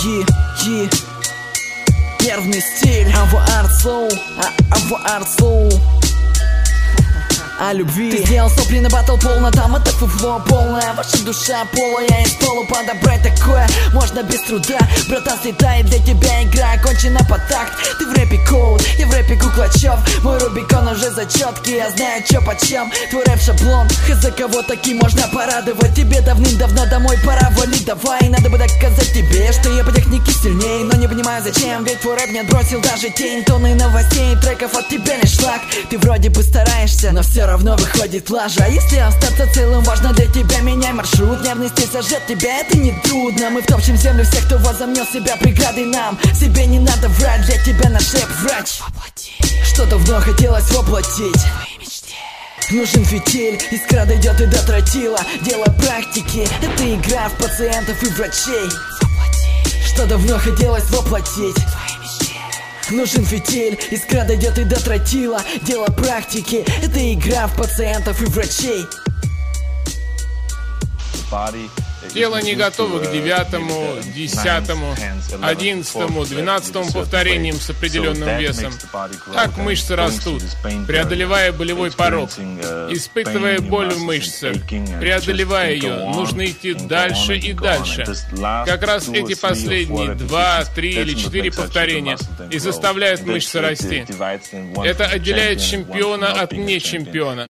Нервный стиль, о любви. Ты сделал сопли на батл полнота, мотив и фло полная. Ваша душа полая, из полу подобрать такое можно без труда. Братан, слетает для тебя игра, окончена по такт. Ты в рэпе коуд, я в рэпе Куклачев. Мой Рубикон уже зачетки, я знаю чё почем. Твой рэп шаблон, за кого таким можно порадовать. Тебе давным-давно домой пора валить. Давай, надо бы доказать тебе, что я по технике сильнее. Но не понимаю зачем, ведь твой рэп не отбросил даже тень. Тонны новостей, треков от тебя лишь шлак. Ты вроде бы стараешься, но все равно выходит лажа. Если остаться целым важно для тебя, меняй маршрут. Нервный стиль сожжет тебя, это не трудно. Мы втопчем в землю всех, кто возомнил себя преградой нам. Себе не надо врать, для тебя наш рэп врач. Что давно хотелось воплотить. Нужен фитиль, искра дойдет и до тротила. Дело практики, это игра в пациентов и врачей. Что давно хотелось воплотить. Нужен фитиль, искра дойдет и до тротила. Дело практики, это игра в пациентов и врачей. Тело не готово к 9-му, 10-му, 11-му, 12-му повторениям с определенным весом. Так мышцы растут, преодолевая болевой порог, испытывая боль в мышцах. Преодолевая ее, нужно идти дальше и дальше. Как раз эти последние 2, 3 или 4 повторения и заставляют мышцы расти. Это отделяет чемпиона от нечемпиона.